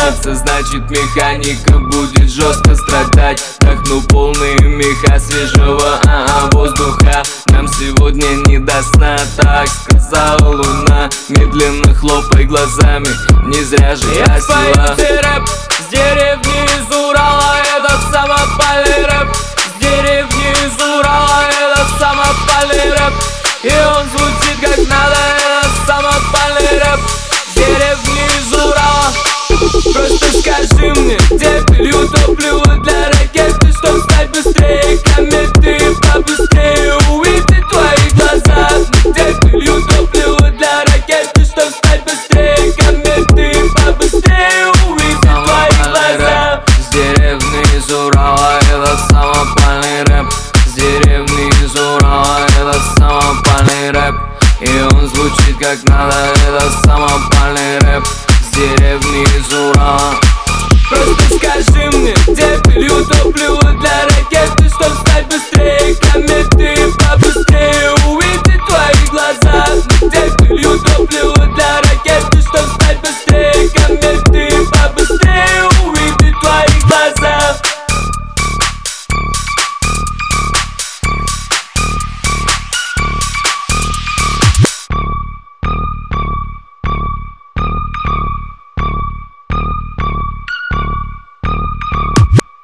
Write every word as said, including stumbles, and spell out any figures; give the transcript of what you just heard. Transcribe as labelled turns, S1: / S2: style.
S1: сломаться, значит механика будет жестко страдать. Вдохну полные меха свежего а -а, воздуха. Нам сегодня не до сна, так сказала луна. Медленно хлопай глазами, не зря же я, я
S2: спою рэп с деревни из Урала. Это самопальный рэп с деревни из Урала. Это самопальный рэп, и он звучит как надо. Это самопальный рэп с деревни из Урала. Просто скажи мне, где пилю топливо для ракеты, чтоб стать быстрее, кометы побыстрее увидеть твои глаза. Где пилю топливо для ракеты, чтоб стать быстрее, кометы побыстрее увидеть твои глаза.
S1: С деревни из Урала, это самопальный рэп. С деревни из Урала, это самопальный рэп, и он звучит как надо. Это самопальный рэп с деревни из Урала.